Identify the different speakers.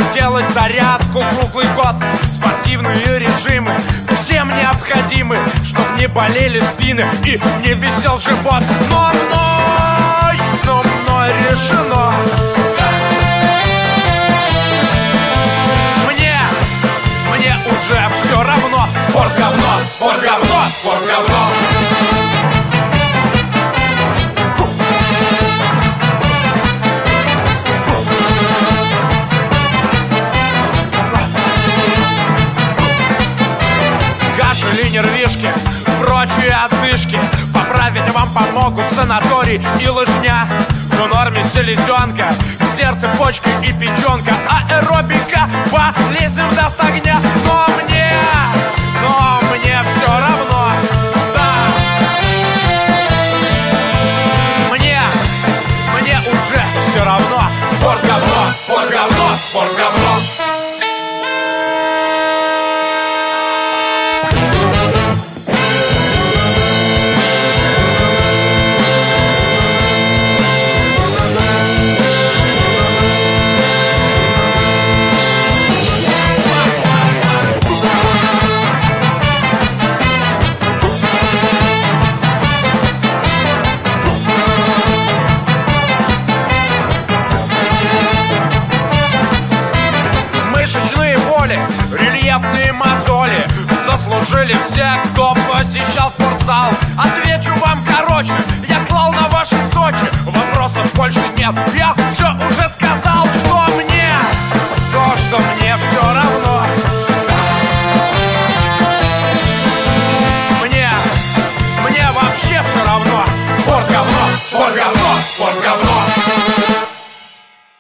Speaker 1: делать зарядку круглый год. Спортивные режимы всем необходимы, чтоб не болели спины и не висел живот. Но мной решено. Мне уже все равно. Спорт говно, спорт говно, спорт говно. Кашель и нервишки, прочие отдышки поправить вам помогут санаторий и лыжня. В норме селезенка, в сердце почка и печенка, аэробика болезням даст огня. Но мне все равно, да. Мне уже все равно. Спорт говно, спорт говно, спорт говно. Рельефные мозоли заслужили все, кто посещал спортзал. Отвечу вам короче, я клал на ваши Сочи. Вопросов больше нет, я